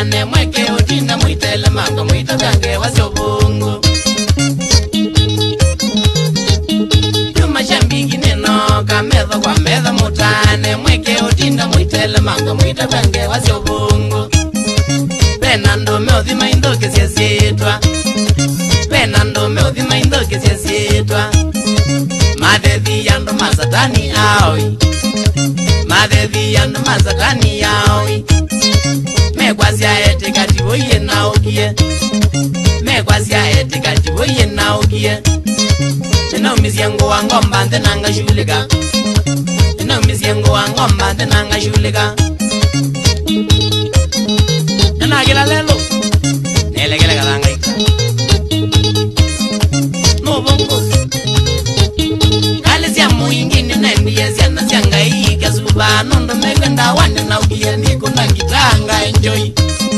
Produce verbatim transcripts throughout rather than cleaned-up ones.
mutane mweke utinda mwitele mango mwita vyange wasiobungu Juma shambiki neno kamedho kwa medho mutane mweke utinda mwitele mango mwita vyange wasiobungu Penando meothi maindoke siesitwa Penando meothi maindoke siesitwa Madevi yando masatani aoi Madevi yando masatani aoi Mekwazia ete kativo ye naokie Mekwazia ete kativo ye naokie Nena umisiengo wa ngomba ntenanga shulika Nena umisiengo wa ngomba ntenanga shulika Nena kila lelo Nele kila kalanga ika No bongo Kale siya muingine na ndiye siya na siya ngai Kasuba nondo mekwenda wande na ukia niko na kitanga enjoy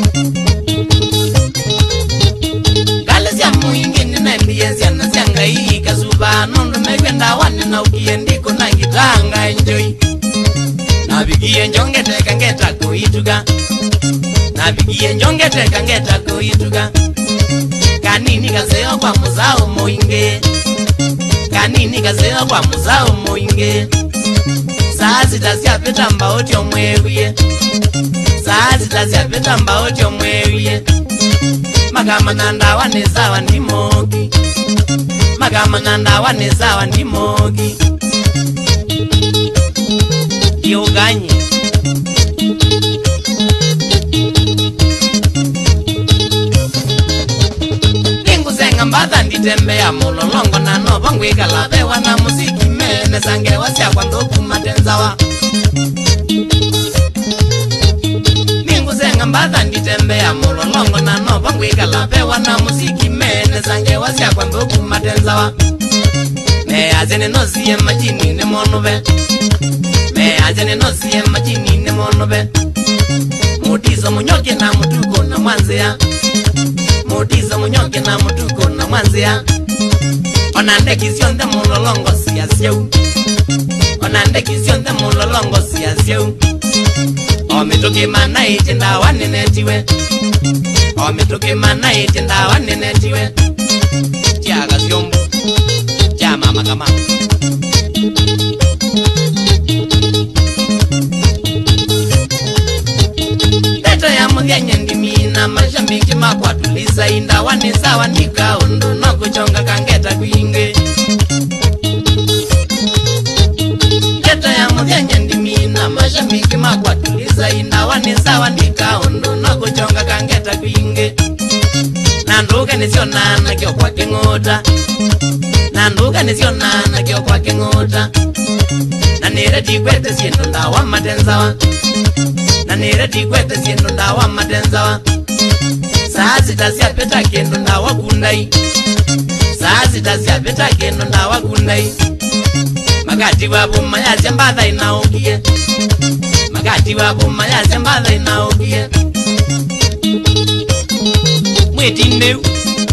Kale siya muingine na ndiye siya na siya ngai Kasuba nondo mekwenda wande na ukia niko na kitanga enjoy Nabigie njongete kangeta kuituga Nabigie njongete kangeta kuituga Kanini kaseo kwa muzao moinge Kanini kaseo kwa muzao moinge Sazi tasia peta mbaoti omwewie Sazi tasia peta mbaoti omwewie Magama nanda wanezawa ndi mogi Magama nanda wanezawa ndi mogi Kioganye Mbada nditembea mulolongo na nobo ngwikala bewa na muziki mene sange wasya kwa ndoku matenzawa Ningu zenga mbada nditembea mulolongo na nobo ngwikala bewa na muziki mene sange wasya kwa ndoku matenzawa Me azene noziye majini ne monove Me azene noziye majini ne monove Mutizo munyoke na mutuko na mwanzea Mutizo munyoke na mutuko na mwanzia Onande kisionde mulolongo siya siyo Onande kisionde mulolongo siya siyo Omituki mana itinda wanenetiwe Omituki mana itinda wanenetiwe Tiaga siyombu Tia mama kama Teta ya mudhianye ndimina mashambiki makwatuliza inda wanisa wanika undu no kuchonga kangeta kuinge Teta ya mudhianye ndimina mashambiki makwatuliza inda wanisa wanika undu no kuchonga kangeta kuinge Nanduka nisionana kio kwa kingota Nanduka nisionana kio kwa kingota Nanire tikwete siendo ndawa matenzawa Nanire tikwete siendo ndawa matenzawa Sazi tasia peta kendo ndawa kundai Sazi tasia peta kendo ndawa kundai Magati wabu mayazi mbadha inaokie Magati wabu mayazi mbadha inaokie Mweti ndeu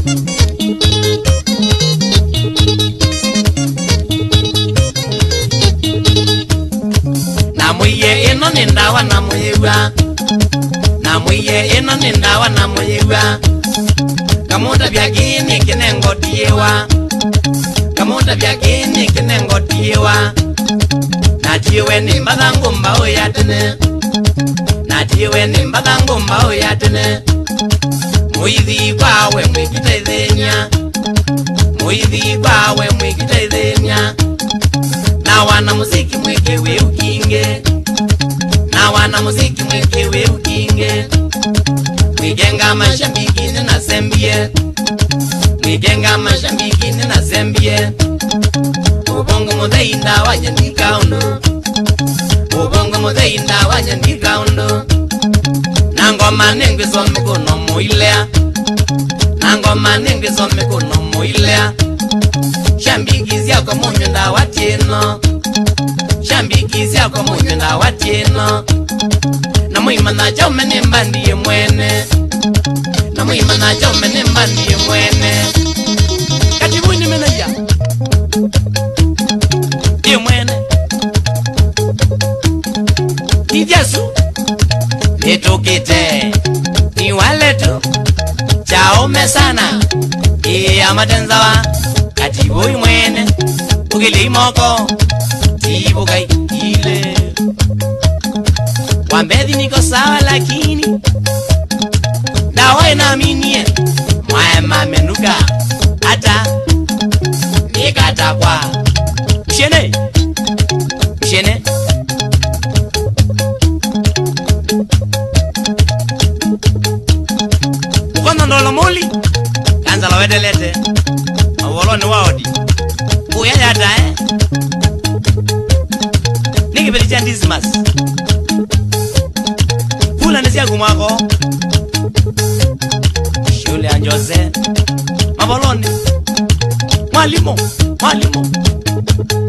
Na mwiye ino nindawa na mwiyewa Na mwiye ino nindawa na mwiyewa Kamuta vya gini kinengo tiyewa Kamuta vya gini kinengo tiyewa Na tiyewe ni mbadhangu mbao yatene Na tiyewe ni mbadhangu mbao yatene Muithi kwawe mwikita idhenya Muithi kwawe mwikita idhenya Na wana muziki mwekewe ukinge Na wana muziki mwekewe ukinge Mwigenga mashambiki nina sembie Mwigenga mashambiki nina sembie Ubongo mudeinda wanyandika uno Ubongo mudeinda wanyandika uno Nangoma nengwe some kuno muilea Nangoma nengwe some kuno muilea Shambiki ziyako munyunda watieno Shambiki ziyako munyunda watieno Na muima na jaume nimbandi mwene Na muima na jaume nimbandi mwene Katibu ni meneja Di mwene Di jesu Nitukite Ni kaume sana iya matenzawa katibu mwene ukili moko tibu kai ile wambedi niko sawa lakini dawa inaminie mwema menuka hata nikata kwa mshene mshene ukono ndolo muli kanza la wedelete mawolo ni waodi uya yata eh niki peli chandismas pula nisia kumako shule anjose mavoloni mwalimo mwalimo